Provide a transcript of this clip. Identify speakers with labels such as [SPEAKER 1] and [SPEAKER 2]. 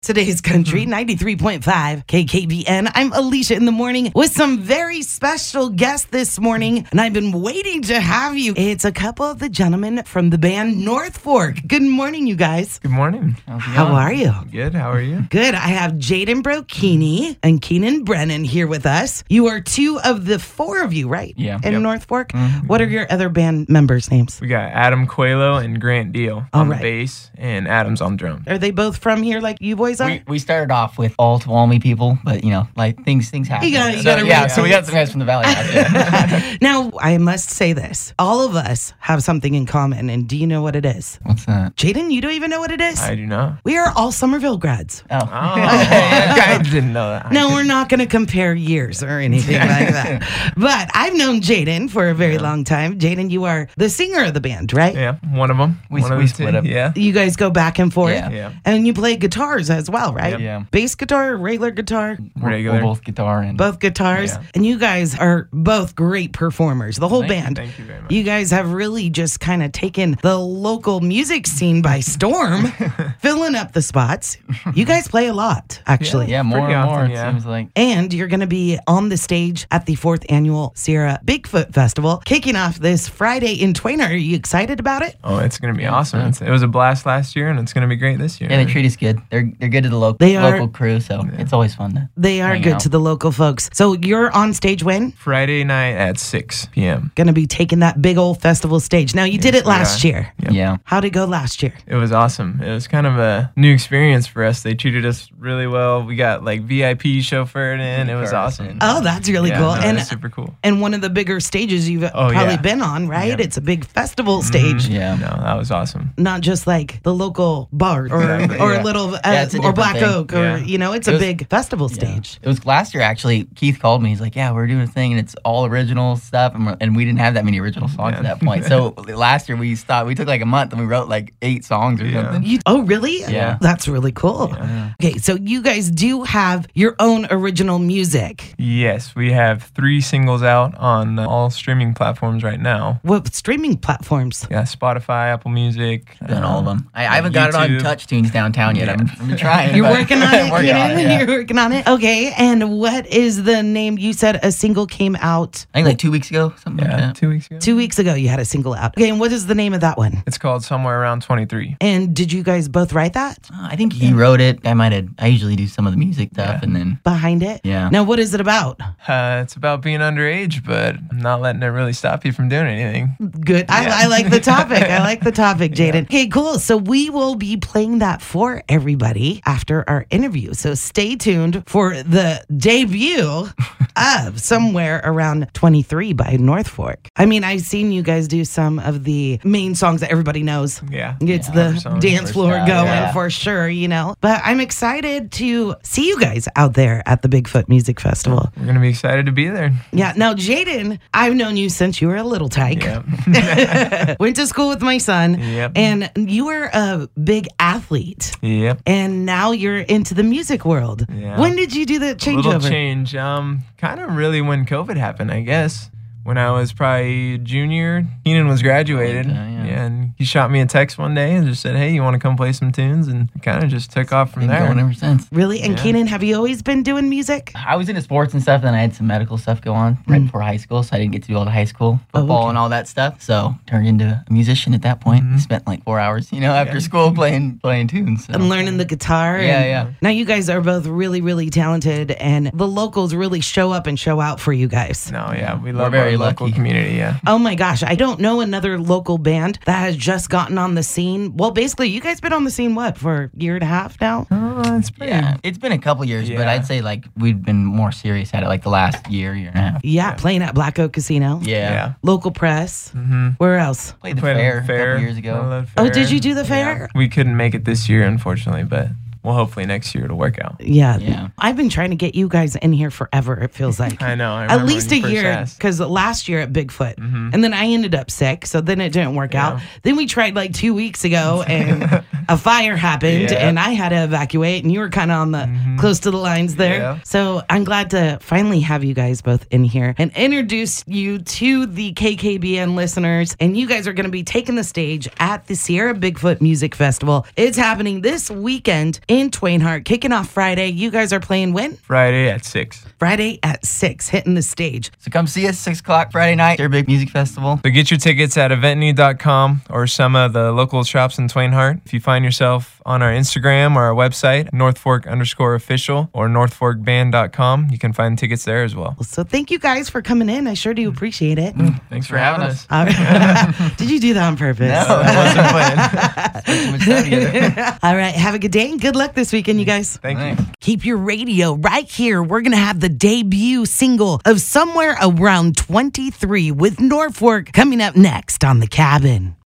[SPEAKER 1] Today's Country, 93.5 KKBN. I'm Alicia in the morning with some very special guests this morning, and I've been waiting to have you. It's a couple of the gentlemen from the band North Fork. Good morning, you guys.
[SPEAKER 2] Good morning.
[SPEAKER 1] How are you?
[SPEAKER 2] Good. How are you?
[SPEAKER 1] Good. I have Jaden Brokini and Keenan Brennan here with us. You are two of the four of you, right?
[SPEAKER 3] Yeah.
[SPEAKER 1] In
[SPEAKER 2] Yep.
[SPEAKER 1] North Fork. What are your other band members' names?
[SPEAKER 2] We got Adam Coelho and Grant Deal
[SPEAKER 1] All
[SPEAKER 2] on
[SPEAKER 1] right.
[SPEAKER 2] the bass, and Adam's on drums.
[SPEAKER 1] Are they both from here like you boys are?
[SPEAKER 3] We started off with all Tuolumne people, but like things happen.
[SPEAKER 1] You gotta
[SPEAKER 3] so we got some guys from the valley out there.
[SPEAKER 1] Now, I must say this. All of us have something in common, and do you know what it is?
[SPEAKER 3] What's that?
[SPEAKER 1] Jaden, you don't even know what it is?
[SPEAKER 2] I do not.
[SPEAKER 1] We are all Somerville grads.
[SPEAKER 3] Oh.
[SPEAKER 2] I didn't know that.
[SPEAKER 1] No, we're not going to compare years or anything like that. But I've known Jaden for a very long time. Jaden, you are the singer of the band, right?
[SPEAKER 2] Yeah, one of them.
[SPEAKER 3] We
[SPEAKER 2] One of the
[SPEAKER 3] split
[SPEAKER 2] two.
[SPEAKER 3] up.
[SPEAKER 2] Yeah.
[SPEAKER 1] You guys go back and forth.
[SPEAKER 3] Yeah.
[SPEAKER 1] And you play guitars as well, right?
[SPEAKER 3] Yeah.
[SPEAKER 1] Bass guitar, regular guitar,
[SPEAKER 2] Regular.
[SPEAKER 3] We're both guitar and
[SPEAKER 1] both guitars.
[SPEAKER 2] Yeah.
[SPEAKER 1] And you guys are both great performers, the whole
[SPEAKER 3] Thank you.
[SPEAKER 1] band.
[SPEAKER 2] Thank you very much.
[SPEAKER 1] You guys have really just kind of taken the local music scene by storm, filling up the spots. You guys play a lot, actually.
[SPEAKER 3] yeah, more
[SPEAKER 2] Pretty
[SPEAKER 3] and more.
[SPEAKER 2] often,
[SPEAKER 3] It
[SPEAKER 2] yeah.
[SPEAKER 3] seems like.
[SPEAKER 1] And you're going to be on the stage at the 4th annual Sierra Bigfoot Festival, kicking off this Friday in Twain. Are you excited about it?
[SPEAKER 2] Oh, it's going to be awesome. It was a blast last year, and it's going to be great this year.
[SPEAKER 3] Yeah, they treat us good. They're good to the
[SPEAKER 1] They are-
[SPEAKER 3] local crew, so it's always fun to.
[SPEAKER 1] They are
[SPEAKER 3] hang
[SPEAKER 1] good
[SPEAKER 3] out.
[SPEAKER 1] to the local folks. So you're on stage when?
[SPEAKER 2] Friday night at 6 p.m.
[SPEAKER 1] Going to be taking that big old festival stage. Now, you did it
[SPEAKER 2] we
[SPEAKER 1] last
[SPEAKER 2] are.
[SPEAKER 1] year.
[SPEAKER 2] Yep.
[SPEAKER 3] Yeah.
[SPEAKER 1] How'd it go last year?
[SPEAKER 2] It was awesome. It was kind of a new experience for us. They treated us really well. We got like VIP chauffeured in. It was awesome.
[SPEAKER 1] Oh, that's really
[SPEAKER 2] Yeah,
[SPEAKER 1] cool.
[SPEAKER 2] no,
[SPEAKER 1] And
[SPEAKER 2] it's super cool.
[SPEAKER 1] and one of the bigger stages you've probably
[SPEAKER 2] yeah.
[SPEAKER 1] been on, right?
[SPEAKER 2] Yeah.
[SPEAKER 1] It's a big festival stage.
[SPEAKER 3] Yeah.
[SPEAKER 2] No, that was awesome.
[SPEAKER 1] Not just like the local bar or
[SPEAKER 2] Exactly,
[SPEAKER 1] or
[SPEAKER 2] yeah.
[SPEAKER 1] little
[SPEAKER 3] it's a
[SPEAKER 1] or
[SPEAKER 3] different
[SPEAKER 1] Black
[SPEAKER 3] thing.
[SPEAKER 1] Oak or
[SPEAKER 2] Yeah.
[SPEAKER 1] it's
[SPEAKER 3] It
[SPEAKER 1] a
[SPEAKER 3] was-
[SPEAKER 1] big festival
[SPEAKER 3] Yeah.
[SPEAKER 1] stage.
[SPEAKER 3] It was last year, actually. Keith called me. He's like, yeah, we're doing a thing, and it's all original stuff. And we didn't have that many original songs at that point. So last year, we took like a month, and we wrote like 8 songs or
[SPEAKER 2] Yeah.
[SPEAKER 3] something.
[SPEAKER 1] Oh, really?
[SPEAKER 3] Yeah.
[SPEAKER 1] That's really cool. Okay, so you guys do have your own original music.
[SPEAKER 2] Yes, we have 3 singles out on all streaming platforms right now.
[SPEAKER 1] What streaming platforms?
[SPEAKER 2] Yeah, Spotify, Apple Music.
[SPEAKER 3] Done all of them. I haven't got it on
[SPEAKER 2] YouTube.
[SPEAKER 3] Touch Tunes downtown yet. I'm trying.
[SPEAKER 1] You're
[SPEAKER 3] but-
[SPEAKER 1] working on it,
[SPEAKER 3] Working on it, yeah.
[SPEAKER 1] You're working on it. Okay, and what is the name? You said a single came out
[SPEAKER 3] I think like 2 weeks ago, something like
[SPEAKER 2] Yeah,
[SPEAKER 3] that.
[SPEAKER 2] 2 weeks ago.
[SPEAKER 1] 2 weeks ago. You had a single out. Okay, and what is the name of that one?
[SPEAKER 2] It's called Somewhere Around 23.
[SPEAKER 1] And did you guys both write that
[SPEAKER 3] I think he wrote it. I usually do some of the music stuff, and then
[SPEAKER 1] behind it?
[SPEAKER 3] Yeah.
[SPEAKER 1] Now, what is it about?
[SPEAKER 2] It's about being underage, but I'm not letting it really stop you from doing anything.
[SPEAKER 1] Good. I like the topic. I like the topic, Jaden. Okay, cool. So we will be playing that for everybody after our interview. So stay tuned for the debut of Somewhere Around 23 by North Fork. I mean, I've seen you guys do some of the main songs that everybody knows.
[SPEAKER 2] Yeah.
[SPEAKER 1] It's
[SPEAKER 2] Cover
[SPEAKER 1] the
[SPEAKER 2] songs,
[SPEAKER 1] dance
[SPEAKER 2] first
[SPEAKER 1] floor
[SPEAKER 3] time,
[SPEAKER 1] going
[SPEAKER 3] yeah.
[SPEAKER 1] for sure, But I'm excited to see you guys out there at the Bigfoot Music Festival.
[SPEAKER 2] We're going to be excited to be there.
[SPEAKER 1] Yeah. Now, Jaden, I've known you since you were a little tyke.
[SPEAKER 2] Yep.
[SPEAKER 1] Went to school with my son.
[SPEAKER 2] Yep.
[SPEAKER 1] And you were a big athlete.
[SPEAKER 2] Yep.
[SPEAKER 1] And now you're into the music world.
[SPEAKER 2] Yeah.
[SPEAKER 1] When did you do the
[SPEAKER 2] Little
[SPEAKER 1] changeover?
[SPEAKER 2] change. Kind of really when COVID happened, I guess. When I was probably junior, Keenan was graduated.
[SPEAKER 3] Okay, yeah.
[SPEAKER 2] And he shot me a text one day and just said, hey, you want to come play some tunes? And it kind of just took off from
[SPEAKER 3] been
[SPEAKER 2] there.
[SPEAKER 3] going ever since.
[SPEAKER 1] Really? And
[SPEAKER 2] Yeah.
[SPEAKER 1] Keenan, have you always been doing music?
[SPEAKER 3] I was into sports and stuff, then I had some medical stuff go on right before high school, so I didn't get to do all the high school football
[SPEAKER 1] okay.
[SPEAKER 3] and all that stuff. So turned into a musician at that point. Spent like 4 hours, after school playing tunes. So.
[SPEAKER 1] And learning the guitar.
[SPEAKER 3] Yeah,
[SPEAKER 1] and
[SPEAKER 3] yeah.
[SPEAKER 1] Now you guys are both really, really talented, and the locals really show up and show out for you guys.
[SPEAKER 2] No, yeah, we love
[SPEAKER 3] very
[SPEAKER 2] our local
[SPEAKER 3] lucky.
[SPEAKER 2] community, yeah.
[SPEAKER 1] Oh my gosh, I don't know another local band that has just gotten on the scene. Well, basically, you guys been on the scene, what, for a year and a half now?
[SPEAKER 2] It's pretty.
[SPEAKER 3] Yeah, it's been a couple years, but
[SPEAKER 2] Yeah.
[SPEAKER 3] I'd say like we've been more serious at it like the last year and a half.
[SPEAKER 1] Yeah, playing at Black Oak Casino.
[SPEAKER 2] Yeah.
[SPEAKER 1] Local press.
[SPEAKER 2] Mm-hmm.
[SPEAKER 1] Where else?
[SPEAKER 3] Played the
[SPEAKER 2] Played
[SPEAKER 3] fair,
[SPEAKER 2] at
[SPEAKER 3] a
[SPEAKER 2] the fair
[SPEAKER 3] couple years ago.
[SPEAKER 2] Little
[SPEAKER 1] Oh,
[SPEAKER 2] fair.
[SPEAKER 1] did you do the
[SPEAKER 2] Yeah.
[SPEAKER 1] fair?
[SPEAKER 2] We couldn't make it this year, unfortunately, but well, hopefully next year it'll work out.
[SPEAKER 1] Yeah.
[SPEAKER 3] Yeah.
[SPEAKER 1] I've been trying to get you guys in here forever, it feels like.
[SPEAKER 2] I know. I
[SPEAKER 1] At
[SPEAKER 2] remember
[SPEAKER 1] least
[SPEAKER 2] when
[SPEAKER 1] a
[SPEAKER 2] you first
[SPEAKER 1] year,
[SPEAKER 2] asked.
[SPEAKER 1] because last year at Bigfoot, and then I ended up sick, so then it didn't work out. Then we tried like 2 weeks ago, and a fire happened,
[SPEAKER 2] Yeah.
[SPEAKER 1] and I had to evacuate, and you were kind of on the close to the lines there.
[SPEAKER 2] Yeah.
[SPEAKER 1] So I'm glad to finally have you guys both in here and introduce you to the KKBN listeners. And you guys are going to be taking the stage at the Sierra Bigfoot Music Festival. It's happening this weekend in Twain Harte, kicking off Friday. You guys are playing when?
[SPEAKER 2] Friday at 6.
[SPEAKER 1] Friday at 6, hitting the stage.
[SPEAKER 3] So come see us 6 o'clock Friday night. Their big music festival.
[SPEAKER 2] So get your tickets at eventnew.com or some of the local shops in Twain Harte. If you find yourself on our Instagram or our website, NorthFork_official or NorthForkBand.com, you can find tickets there as well.
[SPEAKER 1] So thank you guys for coming in. I sure do appreciate it.
[SPEAKER 2] Thanks for having us.
[SPEAKER 1] All right. Did you do that on purpose?
[SPEAKER 3] No,
[SPEAKER 2] I wasn't playing.
[SPEAKER 1] All right. Have a good day and good luck this weekend, you guys.
[SPEAKER 2] Thank you.
[SPEAKER 3] Thanks.
[SPEAKER 1] Keep your radio right here. We're going to have the debut single of Somewhere Around 23 with Norfolk coming up next on The Cabin.